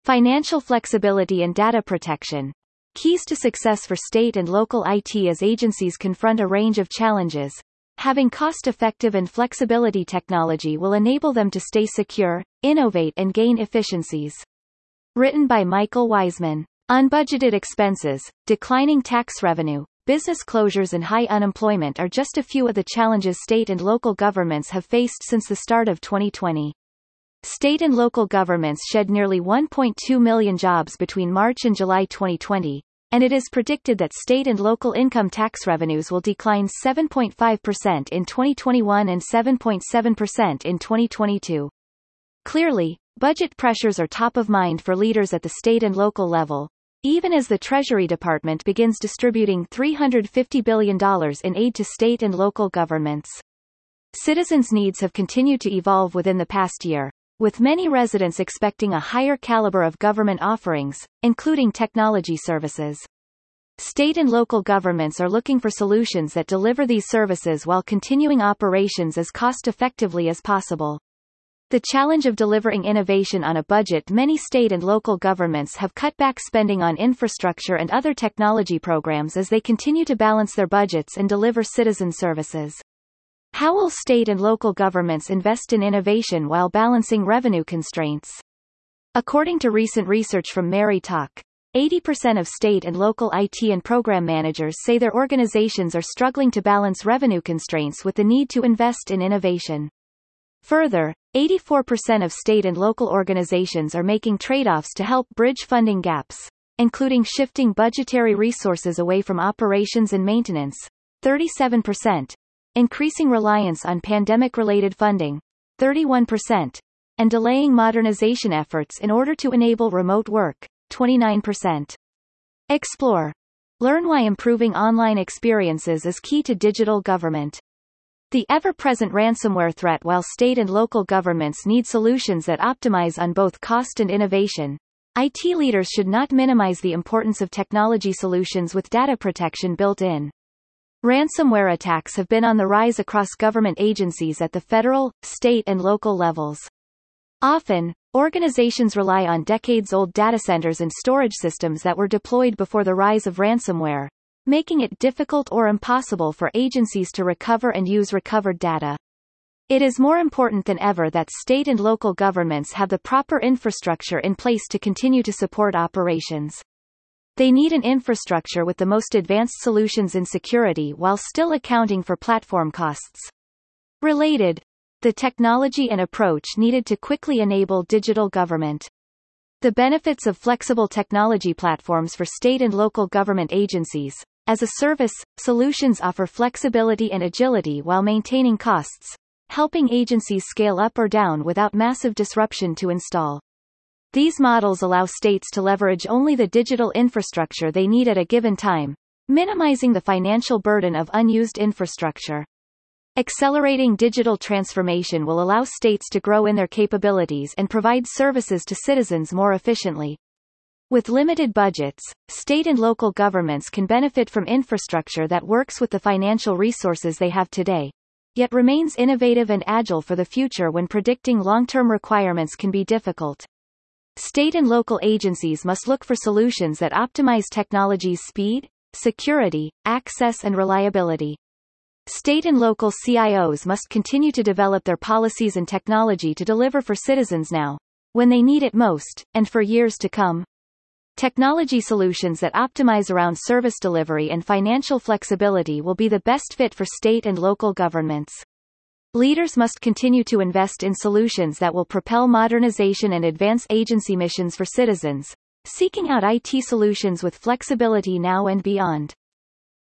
Financial flexibility and data protection. Keys to success for state and local IT as agencies confront a range of challenges. Having cost-effective and flexibility technology will enable them to stay secure, innovate and gain efficiencies. Written by Michael Wiseman. Unbudgeted expenses, declining tax revenue, business closures and high unemployment are just a few of the challenges state and local governments have faced since the start of 2020. State and local governments shed nearly 1.2 million jobs between March and July 2020, and it is predicted that state and local income tax revenues will decline 7.5% in 2021 and 7.7% in 2022. Clearly, budget pressures are top of mind for leaders at the state and local level, even as the Treasury Department begins distributing $350 billion in aid to state and local governments. Citizens' needs have continued to evolve within the past year, with many residents expecting a higher caliber of government offerings, including technology services. State and local governments are looking for solutions that deliver these services while continuing operations as cost-effectively as possible. The challenge of delivering innovation on a budget. Many state and local governments have cut back spending on infrastructure and other technology programs as they continue to balance their budgets and deliver citizen services. How will state and local governments invest in innovation while balancing revenue constraints? According to recent research from Mary Talk, 80% of state and local IT and program managers say their organizations are struggling to balance revenue constraints with the need to invest in innovation. Further, 84% of state and local organizations are making trade-offs to help bridge funding gaps, including shifting budgetary resources away from operations and maintenance, 37%, increasing reliance on pandemic-related funding, 31%, and delaying modernization efforts in order to enable remote work, 29%. Explore. Learn why improving online experiences is key to digital government. The ever-present ransomware threat. While state and local governments need solutions that optimize on both cost and innovation, IT leaders should not minimize the importance of technology solutions with data protection built in. Ransomware attacks have been on the rise across government agencies at the federal, state and local levels. Often, organizations rely on decades-old data centers and storage systems that were deployed before the rise of ransomware, making it difficult or impossible for agencies to recover and use recovered data. It is more important than ever that state and local governments have the proper infrastructure in place to continue to support operations. They need an infrastructure with the most advanced solutions in security while still accounting for platform costs. Related, the technology and approach needed to quickly enable digital government. The benefits of flexible technology platforms for state and local government agencies. As a service, solutions offer flexibility and agility while maintaining costs, helping agencies scale up or down without massive disruption to install. These models allow states to leverage only the digital infrastructure they need at a given time, minimizing the financial burden of unused infrastructure. Accelerating digital transformation will allow states to grow in their capabilities and provide services to citizens more efficiently. With limited budgets, state and local governments can benefit from infrastructure that works with the financial resources they have today, yet remains innovative and agile for the future when predicting long-term requirements can be difficult. State and local agencies must look for solutions that optimize technology's speed, security, access and reliability. State and local CIOs must continue to develop their policies and technology to deliver for citizens now, when they need it most, and for years to come. Technology solutions that optimize around service delivery and financial flexibility will be the best fit for state and local governments. Leaders must continue to invest in solutions that will propel modernization and advance agency missions for citizens, seeking out IT solutions with flexibility now and beyond.